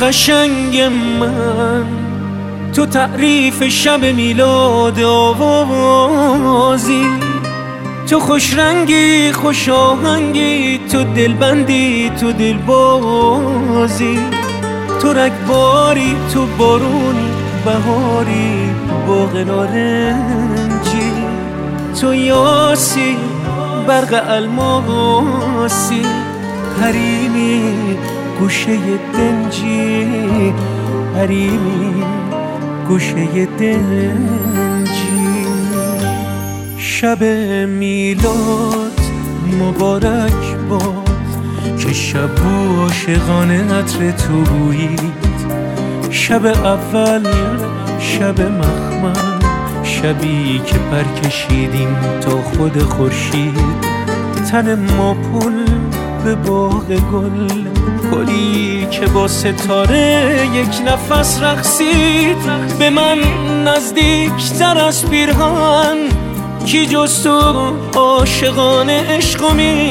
قشنگ من، تو تعریف شب میلاد آوازی، تو خوش رنگی خوش آهنگی، تو دلبندی تو دلبازی، تو رگباری تو بارونی بهاری باغ نارنجی، تو یاسی برق الماسی، حریمی گوشه دنجی، حریمی گوشه دنجی. شب میلاد مبارک باد که شب عاشقانه عطر تو بویید، شب اول شب مخمل، شبی که پر کشیدیم تا خود خورشید، تن ما پل به باغ گل، گلی که با ستاره یک نفس رقصید. به من نزدیکتر از پیرهن کی جز تو عاشقانه عشقو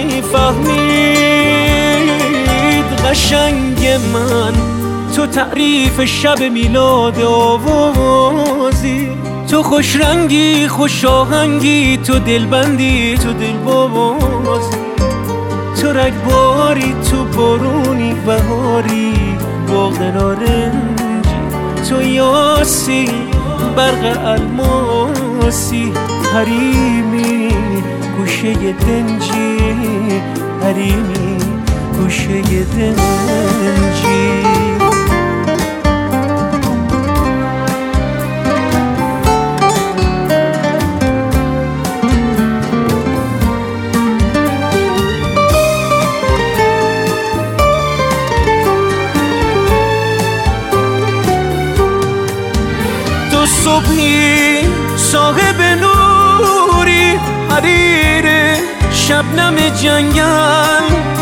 میفهمید. قشنگ من، تو تعریف شب میلاد آوازی، تو خوش رنگی خوش آهنگی، تو دلبندی تو دلبازی، تو رگباری تو بارونی بهاری باغ نارنجی، تو یاسی برق الماسی، حریمی گوشه دنجی، حریمی گوشه دنجی. صبحی صاحب نوری، حریر شبنم جنگل،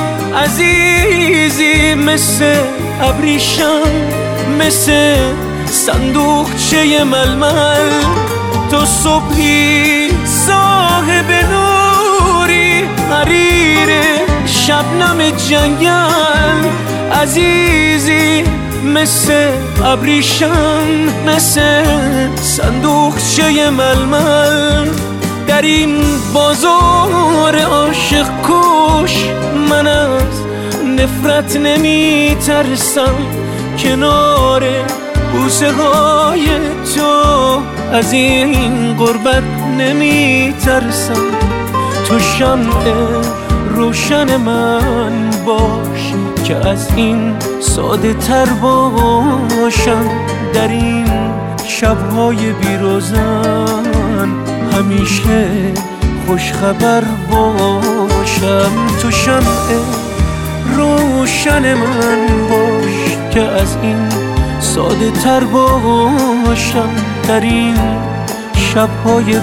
عزیزی مثل ابریشم، مثل صندوقچه ململ. تو صبحی صاحب نوری، حریر شبنم جنگل، عزیزی مثل ابریشم، مثل صندوقچه ململ. در این بازار عاشق کش من از نفرت نمی ترسم، کنار بوسه های تو از این غربت نمی ترسم. تو شمع روشن من باش که از این ساده تر باشم، در این شبهای بیروزن همیشه خوش خبر باشم. تو شمع روشن من باش که از این ساده تر باشم، در این شبهای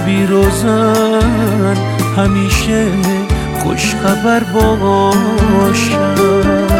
بیروزن همیشه خوش خبر باشم.